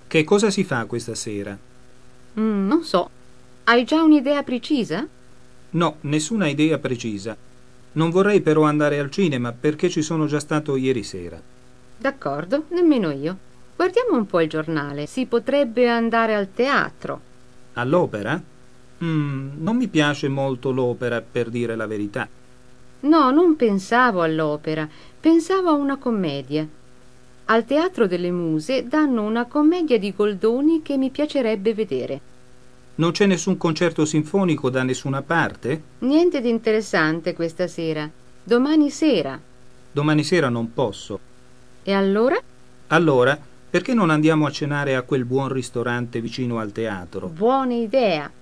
Che cosa si fa questa sera? Non so. Hai già un'idea precisa? No, nessuna idea precisa. Non vorrei però andare al cinema perché ci sono già stato ieri sera. D'accordo, nemmeno io. Guardiamo un po' il giornale. Si potrebbe andare al teatro. All'opera? Non mi piace molto l'opera, per dire la verità. No, non pensavo all'opera, pensavo a una commedia. Al Teatro delle Muse danno una commedia di Goldoni che mi piacerebbe vedere. Non c'è nessun concerto sinfonico da nessuna parte? Niente di interessante questa sera. Domani sera. Domani sera non posso. E allora? Allora, perché non andiamo a cenare a quel buon ristorante vicino al teatro? Buona idea.